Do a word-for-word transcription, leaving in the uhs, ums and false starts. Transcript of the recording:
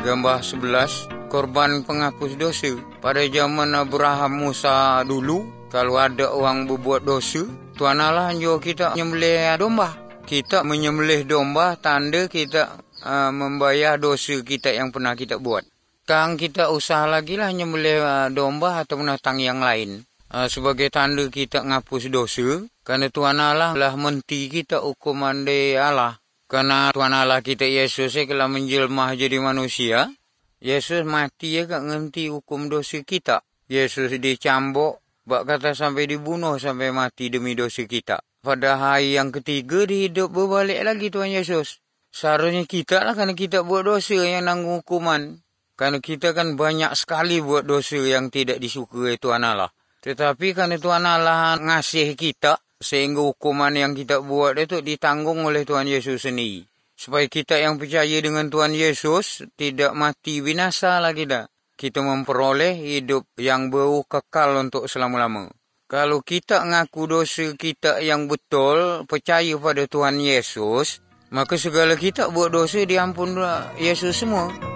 gambar sebelas, korban penghapus dosa. Pada zaman Abraham Musa dulu, kalau ada orang berbuat dosa, Tuhan Allah anjur kita menyembelih domba. Kita menyembelih domba tanda kita uh, membayar dosa kita yang pernah kita buat. Sekarang kita usaha lagi lah menyembelih uh, domba atau binatang yang lain. Uh, sebagai tanda kita menghapus dosa. Kerana Tuhan Allah telah menti kita hukuman dari Allah. Kerana Tuhan Allah kita Yesus eh, kalau menjelmah jadi manusia, Yesus mati ya kat ngenti hukum dosa kita. Yesus dicambuk, bak kata sampai dibunuh sampai mati demi dosa kita. Pada hari yang ketiga dihidup berbalik lagi Tuhan Yesus. Seharusnya kita lah kerana kita buat dosa yang nanggung hukuman. Kerana kita kan banyak sekali buat dosa yang tidak disukai Tuhan Allah. Tetapi kerana Tuhan Allah ngasih kita, sehingga hukuman yang kita buat itu ditanggung oleh Tuhan Yesus sendiri. Supaya kita yang percaya dengan Tuhan Yesus tidak mati binasa lagi dah. Kita memperoleh hidup yang baru kekal untuk selama-lama. Kalau kita ngaku dosa kita yang betul, percaya pada Tuhan Yesus, maka segala kita buat dosa diampun Yesus semua.